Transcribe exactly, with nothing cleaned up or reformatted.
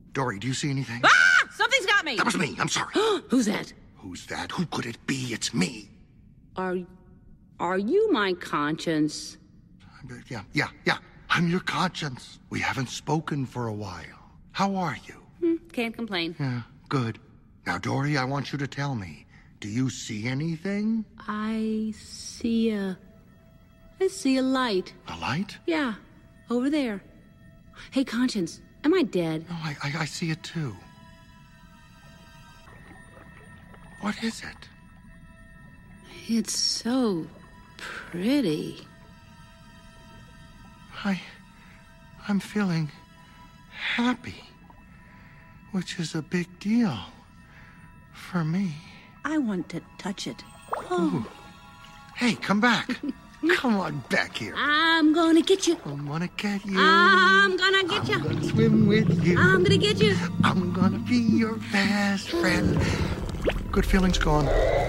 Dory, do you see anything? Ah! Something's got me! That was me. I'm sorry. Who's that? Who's that? Who could it be? It's me. Are... are you my conscience? Yeah, yeah, yeah. I'm your conscience. We haven't spoken for a while. How are you? Hmm, can't complain. Yeah, good. Now, Dory, I want you to tell me. Do you see anything? I see a... I see a light. A light? Yeah, over there. Hey, Conscience, am I dead? No, I, I, I see it too. What is it? It's so pretty. I... I'm feeling happy, which is a big deal for me. I want to touch it. Oh. Ooh. Hey, come back. Come on back here. I'm gonna get you. I'm gonna get you. I'm gonna get you. I'm gonna swim with you. I'm gonna get you. I'm gonna be your best friend. Good feelings gone.